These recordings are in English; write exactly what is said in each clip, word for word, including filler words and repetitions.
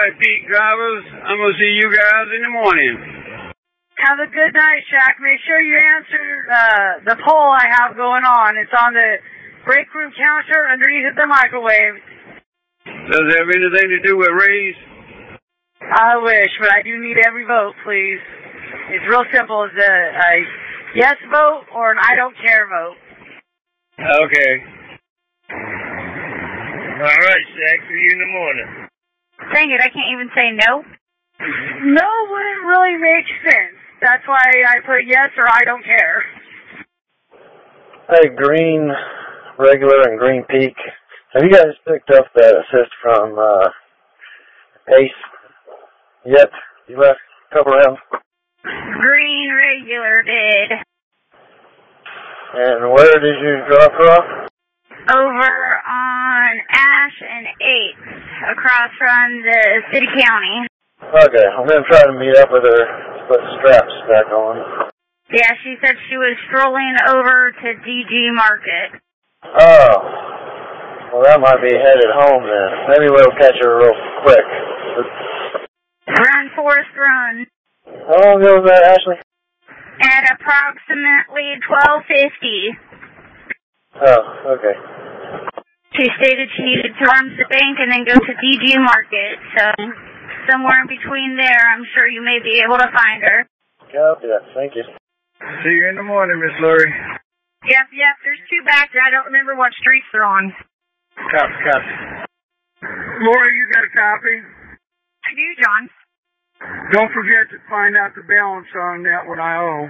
right, Pete drivers. I'm going to see you guys in the morning. Have a good night, Shaq. Make sure you answer uh, the poll I have going on. It's on the break room counter underneath the microwave. Does it have anything to do with race? I wish, but I do need every vote, please. It's real simple. It's a, a yes vote or an I don't care vote. Okay. All right, Shaq. See you in the morning. Dang it, I can't even say no. No wouldn't really make sense. That's why I put yes or I don't care. Hey, Green Regular and Green Peak. Have you guys picked up that assist from uh, Ace yet? You left a couple rounds. Green Regular did. And where did you drop her off? Over on Ash and eighth, across from the city county. Okay, I'm going to try to meet up with her, put straps back on. Yeah, she said she was strolling over to D G Market. Oh, well that might be headed home then. Maybe we'll catch her real quick. Run, Forrest, run. How long ago was that, Ashley? At approximately twelve fifty. Oh, okay. She stated she needed to run to the bank and then go to D G Market, so somewhere in between there, I'm sure you may be able to find her. Copy that. Thank you. See you in the morning, Miss Lori. Yep, yep, there's two back there. I don't remember what streets they're on. Copy, copy. Lori, you got a copy? I do, John. Don't forget to find out the balance on that what I owe.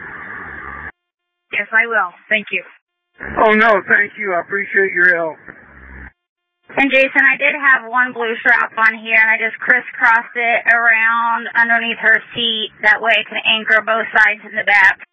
Yes, I will. Thank you. Oh, no, thank you. I appreciate your help. And Jason, I did have one blue strap on here, and I just crisscrossed it around underneath her seat. That way I can anchor both sides in the back.